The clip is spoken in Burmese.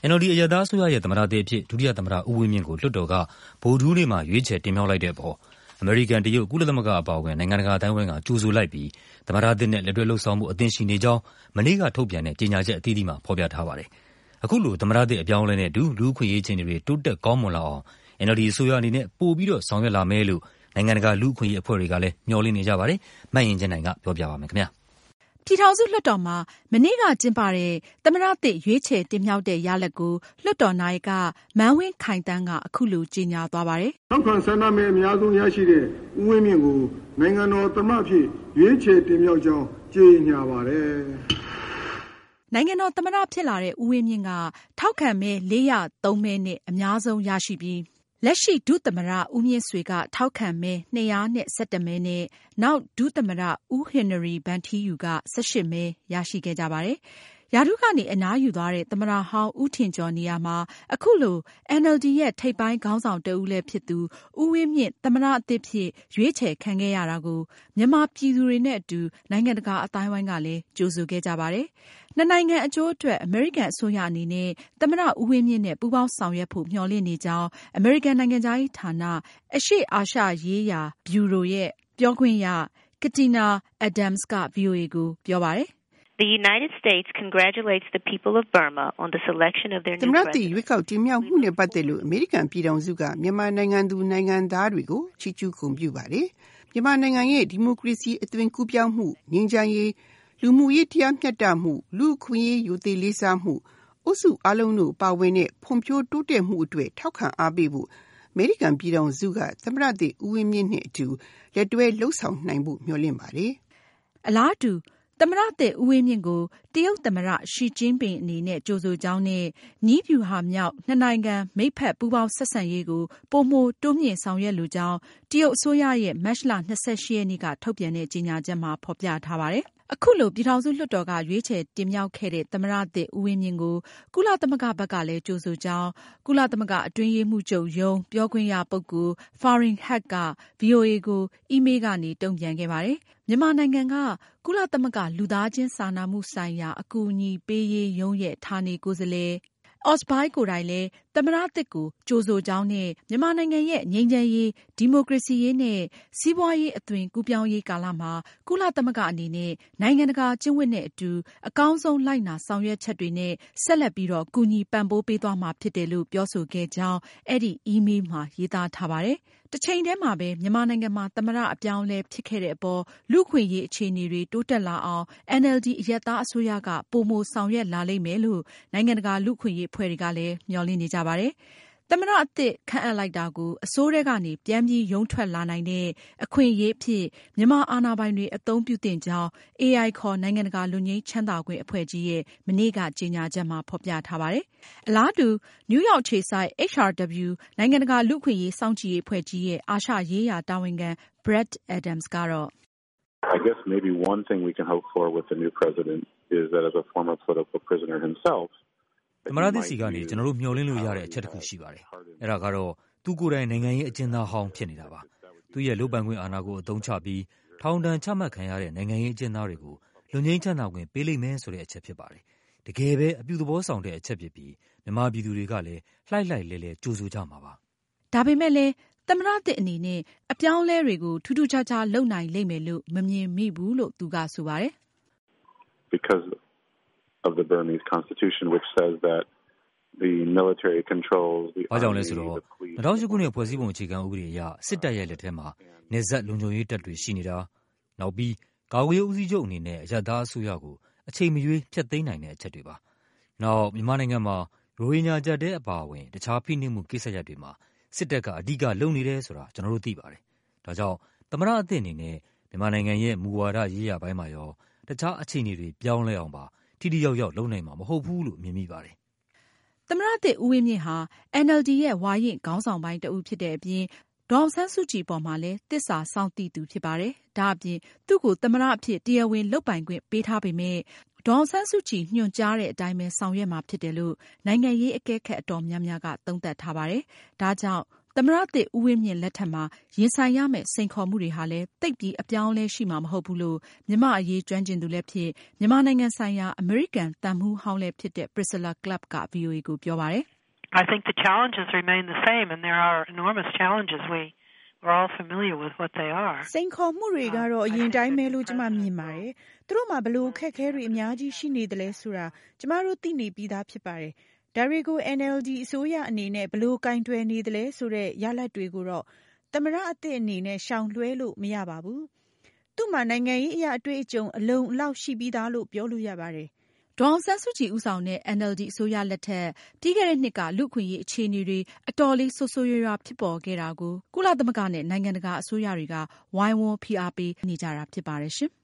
NLD အရပ်သားအစိုးရရဲ့သမ္မတသစ်အဖြစ်ဒုတိယသမ္မတဦးဝင်းမြင့်ကိုလွှတ်တော်ကဗုဒ္ဓဟူးနေ့မှာရွေးချယ်တင်မြှောက်လိုက်တဲ့အပေါ်အမေရိကန်တရုတ်ကုလသမဂ္ဂအပါအဝင်နိုင်ငံတကာအတိုင်းအဝိုင်းကကြိုဆိုလိုက်ပြီးသမ္မတသစ်နဲ့လက်တွဲလှုပ်ဆောင်မှုအသင့်ရှိနေကြောင်းမနေ့ကထုတ်ပြန်တဲ့ကြေညာချက်အသီးသီးမှာဖော်ပြထားပါတယ်။အခုလိုသမ္မတသစ်အပြောင်းအလဲနဲ့အတူလူ့အခွင့်အရေးအခြေအနေတွေတိုးတက်ကောင်းမွန်လာအောင် NLD အစိုးရအနေနဲ့ပိုပြီးတော့ဆောင်ရွက်လာမယ်လို့နိုင်ငံတကာလူ့အခွင့်အရေးအဖွဲ့တွေကလည်းမျှော်လင့်နေကြပါတယ်။မတ်ရင်ကျင်းနိုင်ကပြောပြပါမယ်ခင်ဗျာ။ပြည်ထောင်စုလွှတ်တော်မှာမနေ့ကကျင်းပတဲ့သမ္မတသစ်ရွေးချယ်တင်မြှောက်တဲ့ရလဒ်ကိုလွှတ်တော်နာယကမန်းဝင်းခိုင်သန်းကအခုလိုကြေညာသွားပါတယ်။ထောက်ခံဆန္ဒမဲအများဆုံးရရှိတဲ့ဦးဝင်းမြင့်ကိုနိုင်ငံတော်သမ္မတဖြစ်ရွေးချယ်တင်မြှောက်ကြောင်းကြေညာပါတယ်။နိုင်ငံတော်သမ္မတဖြစ်လာတဲ့ဦးဝင်းမြင့်ကထောက်ခံမဲ403မဲနဲ့အများဆုံးရရှိပြီးလက်ရှိဒုသမ္မတဦးမြင့်ဆွေကထောက်ခံမဲ211မဲနဲ့နောက်ဒုသမ္မတဦးဟင်နရီဗန်ထီးယူက18မဲရရှိခဲ့ကြပါတယ်။ရာထူးကနေအနားယူသွားတဲ့သမ္မတဟောင်းဦးထင်ကျော်နေရာမှာအခုလို NLD ရဲ့ထိပ်ပိုင်းခေါင်းဆောင်တဦးလည်းဖြစ်သူဦးဝင်းမြင့်သမ္မတအသစ်ဖြစ်ရွေးချယ်ခံခဲ့ရတာကိုမြန်မာပြည်သူတွေနဲ့အတူနိုင်ငံတကာအသိုင်းအဝိုင်းကလည်းကြိုဆိုခဲ့ကြပါတယ်။နှစ်နိုင်ငံအကျိုးအတွက်အမေရိကန်အစိုးရအနေနဲ့သမ္မတဦးဝင်းမြင့်နဲ့ပူးပေါင်းဆောင်ရွက်ဖို့မျှော်လင့်နေကြောင်းအမေရိကန်နိုင်ငံခြားရေးဌာနအရှေ့အာရှရေးရာဗျူရိုရဲ့ပြောခွင့်ရ Katina Adams က VOA ကိုပြောပါတယ်။ The United States congratulates the people of Burma on the selection of their new president. သမ္မတသစ်ရွေးကောက်တင်မြှောက်မှုနဲ့ပတ်သက်လို့အမေရိကန်ပြည်ထောင်စုကမြန်မာနိုင်ငံသူနိုင်ငံသားတွေကိုချီးကျူးဂုဏ်ပြုပါတယ်။မြန်မာနိုင်ငံရဲ့ဒီမိုကရေစီအသွင်ကူးပြောင်းမှုငြိမ်းချမ်းရေးလူမှုရေးတရားမျှတမှုလူ့အခွင့်အရေးရိုသေလေးစားမှုအုပ်စုအားလုံးတို့ပါဝင်တဲ့ဖွံ့ဖြိုးတိုးတက်မှုအတွက်ထောက်ခံအားပေးဖို့အမေရိကန်ပြည်ထောင်စုကသမ္မတသစ်ဦးဝင်းမြင့်နဲ့အတူလက်တွဲလှုပ်ဆောင်နိုင်ဖို့မျှော်လင့်ပါတယ်။အလားတူသမ္မတသစ်ဦးဝင်းမြင့်ကိုတရုတ်သမ္မတရှီကျင်းပင်အနေနဲ့ကြိုဆိုကြောင်းနဲ့နည်းဗျူဟာမြောက်နှစ်နိုင်ငံမိတ်ဖက်ပူးပေါင်းဆက်ဆံရေးကိုပိုမိုတိုးမြှင့်ဆောင်ရွက်လိုကြောင်းတရုတ်အစိုးရရဲ့မတ်လ28ရက်နေ့ကထုတ်ပြန်တဲ့ကြေညာချက်မှာဖော်ပြထားပါတယ်။အခုလိုပြည်ထောင်စုလွှတ်တော်ကရွေးချယ်တင်မြှောက်ခဲ့တဲ့သမ္မတသစ်ဦးဝင်းမြင့်ကိုကုလသမဂ္ဂဘက်ကလည်းကြိုဆိုကြောင်းကုလသမဂ္ဂအတွင်းရေးမှူးချုပ်ရုံးပြောခွင့်ရပုဂ္ဂိုလ် Farhan Haq က VOA ကိုအီးမေးလ်ကနေတုံ့ပြန်ခဲ့ပါတယ်။မြန်မာနိုင်ငံကကုလသမဂ္ဂလူသားချင်းစာနာမှုဆိုင်ရာအကူအညီပေးရေးရုံးရဲ့ဌာနေကိုယ်စားလှယ်Osbai ကိုယ်တိုင်လည်းသမ္မတသစ်ကိုကြိုဆိုကြောင်းနဲ့မြန်မာနိုင်ငံရဲ့ငြိမ်းချမ်းရေးဒီမိုကရေစီရေးနဲ့စီးပွားရေးအသွင်ကူးပြောင်းရေးကာလမှာကုလသမဂ္ဂအနေနဲ့နိုင်ငံတကာကျင့်ဝတ်နဲ့အတူအကောင်းဆုံးလိုက်နာဆောင်ရွက်ချက်တွေနဲ့ဆက်လက်ပြီးကူညီပံ့ပိုးပေးသွားမှာဖြစ်တယ်လို့ပြောဆိုခဲ့ကြောင်းအဲဒီအီးမေးလ်မှာရေးသားထားပါတယ်။တချိန်တည်းမှာပဲမြန်မာနိုင်ငံမှာသမ္မတအပြောင်းအလဲဖြစ်ခဲ့တဲ့အပေါ်လူ့အခွင့်အရေးအခြေအနေတွေတိုးတက်လာအောင် NLD အရပ်သားအစိုးရကပိုမိုဆောင်ရွက်လာလိမ့်မယ်လို့နိုင်ငံတကာလူ့အခွင့်အရေးအဖွဲ့တွေကလည်းမျှော်လင့်နေကြပါတယ်။သမ္မတအသစ်ခန့်အပ်လိုက်တာကိုအစိုးရကနေပြန်ပြီးရုန်းထွက်လာနိုင်တဲ့အခွင့်အရေးအဖြစ်မြန်မာအာဏာပိုင်တွေအသုံးပြုသင့်ကြောင်း AI ခေါ်နိုင်ငံတကာလွတ်ငြိမ်းချမ်းသာခွင့်အဖွဲ့ကြီးရဲ့မနေ့ကကြေညာချက်မှာဖော်ပြထားပါတယ်။အလားတူနယူးယောက်အခြေစိုက် HRW နိုင်ငံတကာလူ့အခွင့်အရေးစောင့်ကြည့်ရေးအဖွဲ့ကြီးရဲ့အာရှရေးရာတာဝန်ခံ Brad Adams ကတော့ I guess maybe one thing we can hope for with the new president is that as a former political prisoner himself သမ္မတသစ်စီကနေကျွန်တော်တို့မျှော်လင့်လို့ရတဲ့အချက်တစ်ခုရှိပါတယ်။အဲဒါကတော့သူကိုယ်တိုင်နိုင်ငံရေးအကျဉ်းသားဟောင်းဖြစ်နေတာပါ။သူရဲ့လုပ်ပိုင်ခွင့်အာဏာကိုအသုံးချပြီးထောင်ဒဏ်ချမှတ်ခံရတဲ့နိုင်ငံရေးအကျဉ်းသားတွေကိုလွတ်ငြိမ်းချမ်းသာခွင့်ပေးလိမ့်မယ်ဆိုတဲ့အချက်ဖြစ်ပါတယ်။တကယ်ပဲအပြုသဘောဆောင်တဲ့အချက်ဖြစ်ပြီးမြန်မာပြည်သူတွေကလည်းလှိုက်လှိုက်လဲလဲကြိုဆိုကြမှာပါ။ဒါပေမဲ့လည်းသမ္မတသစ်အနေနဲ့အပြောင်းအလဲတွေကိုထူးထူးခြားခြားလုပ်နိုင်လိမ့်မယ်လို့မမြင်မိဘူးလို့သူကဆိုပါတယ်။ Because of the Burmese constitution which says that the military controls the army ဘာကြောင့်လဲဆိုတော့2008ခုနှစ်ဖွဲ့စည်းပုံအခြေခံဥပဒေအရစစ်တပ်ရဲ့လက်ထဲမှာနေဆက်လုံခြုံရေးတပ်တွေရှိနေတာနောက်ပြီးကာကွယ်ရေးဦးစီးချုပ်အနေနဲ့အရပ်သားအစိုးရကိုအချိန်မရွေးဖျက်သိမ်းနိုင်တဲ့အချက်တွေပါနောက်မြန်မာနိုင်ငံမှာရိုဟင်ဂျာတပ်တဲ့အပါအဝင်တခြားဖိနှိပ်မှုကိစ္စရပ်တွေမှာစစ်တပ်ကအဓိကလုပ်နေတယ်ဆိုတာကျွန်တော်တို့သိပါတယ်ဒါကြောင့်သမ္မတအသစ်အနေနဲ့မြန်မာနိုင်ငံရဲ့မူဝါဒရေးရာပိုင်းမှာရောတခြားအခြေအနေတွေပြောင်းလဲအောင်ပါထိထိရောက်ရောက်လုပ်နိုင်မှာမဟုတ်ဘူးလို့မြင်မိပါတယ်သမ္မတသစ်ဦးဝင်းမြင့်ဟာ NLD ရဲ့ဝါရင့်ခေါင်းဆောင်ပိုင်းတဦးဖြစ်တဲ့အပြင်ဒေါ်အောင်ဆန်းစုကြည်ပေါ်မှာလည်းသစ္စာစောင့်သိသူဖြစ်ပါတယ်။ဒါအပြင်သူ့ကိုသမ္မတအဖြစ်တရားဝင်လုပ်ပိုင်ခွင့်ပေးထားပေမဲ့ဒေါ်အောင်ဆန်းစုကြည်ညွှန်ကြားတဲ့အတိုင်းပဲဆောင်ရွက်မှာဖြစ်တယ်လို့နိုင်ငံရေးအကဲခတ်အတော်များများကသုံးသပ်ထားပါတယ်။ဒါကြောင့်သမ္မတသစ်ဦးဝင်းမြင့်လက်ထက်မှာရင်ဆိုင်ရမယ့်စိန်ခေါ်မှုတွေဟာလည်းသိပ်ပြီးအပြောင်းအလဲရှိမှာမဟုတ်ဘူးလို့မြန်မာအရေးကျွမ်းကျင်သူလည်းဖြစ်မြန်မာနိုင်ငံဆိုင်ရာအမေရိကန်သံမှူးဟောင်းလည်းဖြစ်တဲ့ Priscilla Clapp က VOA ကိုပြောပါတယ် I think the challenges remain the same and there are enormous challenges. We're all familiar with what they are. စိန်ခေါ်မှုတွေကတော့အရင်တိုင်းပဲလို့ကျမမြင်ပါတယ်။သူတို့မှာဘလို့အခက်အခဲတွေအများကြီးရှိနေတယ်လဲဆိုတာကျမတို့သိနေပြီးသားဖြစ်ပါတယ်။ဒါတွေကို NLD အစိုးရအနေနဲ့ဘလို့ကင်တွယ်နေတယ်လဲဆိုတဲ့ရလဒ်တွေကိုတော့သမ္မတအသစ်အနေနဲ့ရှောင်လွှဲလို့မရပါဘူး။သူ့မှာနိုင်ငံရေးအရာအတွေ့အကြုံအလုံးအလောက်ရှိပြီးသားလို့ပြောလို့ရပါတယ်။ဒေါ်အောင်ဆန်းစုကြည်ဦးဆောင်တဲ့ NLD အစိုးရလက်ထက်ပြီးခဲ့တဲ့နှစ်ကလူ့အခွင့်အရေးအခြေအနေတွေအတော်လေးဆိုးဆိုးရွားရွားဖြစ်ပေါ်ခဲ့တာကိုကုလသမဂ္ဂနဲ့နိုင်ငံတကာအစိုးရတွေကဝိုင်းဝန်းဖိအားပေးနေကြတာဖြစ်ပါတယ်ရှင်။